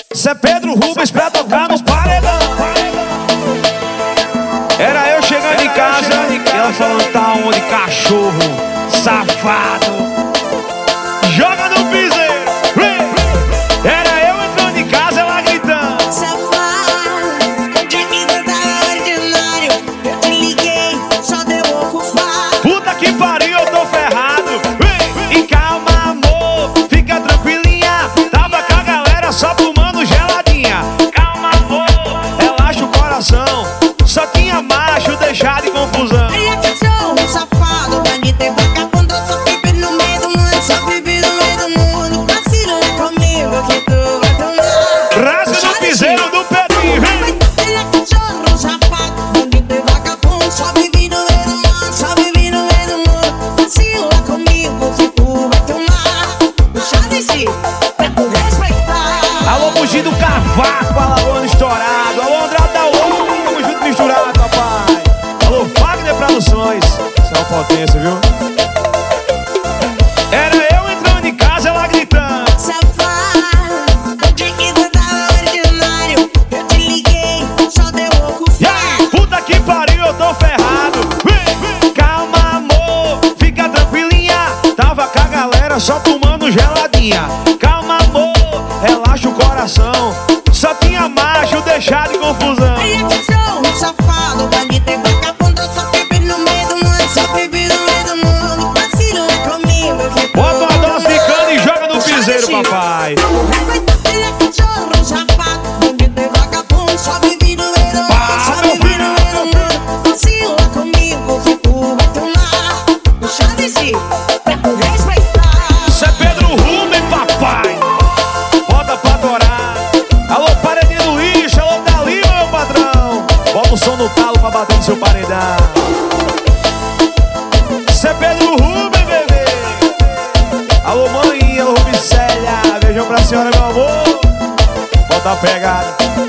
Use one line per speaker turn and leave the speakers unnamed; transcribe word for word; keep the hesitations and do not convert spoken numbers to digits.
Cê Pedro Rubens pra tocar nos paredão. Era eu chegando em casa e ela falando: tá onde, cachorro safado? Joga no piseiro. Era eu entrando em casa, ela gritando:
safado, de mim tá ordinário. Eu te liguei, só deu ocupar.
Puta que pariu, eu tô ferrado. E calma, amor, fica tranquilinha. Tava com a galera só fumando geladinha. Calma, amor, relaxa o coração. Só tinha macho deixado em confusão.
Ele é cachorro, safado, bandido e vagabundo. Só vive no meio do mundo, só vive no meio do mundo. Vacila comigo que tu vai tomar.
Rasga no piseiro do Pedrinho.
Ele é cachorro, safado, bandido e vagabundo. Só vive no meio do mundo, só vive no meio do mundo. Vacila comigo que tu vai tomar. Já disse, pra tu respeitar.
Alô, Bugi do Cavaco, Alagoano estourado. Alô, Andrade da Lua, tamo junto misturado, papai. Alô, Wagner Produções. Isso é uma potência, viu? Era eu entrando em casa, ela gritando:
Safado, de que tu tá ordinário. Eu te liguei, só deu
e
ocupar.
aí, puta que pariu, eu tô ferrado. Calma, amor, fica tranquilinha. Tava com a galera só tomando geladinha. Calma, amor, relaxa o coração. Só tinha macho deixado em confusão.
Ele é cachorro, safado, bandido e vagabundo. Só vive no meio do mundo, só vive no meio do mundo. Vacila comigo que tu
Bota uma
vai
dose de
tomar.
cana e joga no piseiro, papai.
Ele é cachorro, safado, bandido e vagabundo. Só vive no meio do mundo, só vive no meio do mundo. Vacila comigo que tu vai tomar. Já disse, pra tu respeitar.
Cê Pedro Rubens, papai. Bota pra torar. Alô, paredinho do lixo. Alô, Dali, meu patrão. Bota o som no talo pra bater no seu paredão. Cê Pedro Rubens, bebê. Alô, mãe, alô, Rubicélia. Beijão pra senhora, meu amor. Bota a pegada.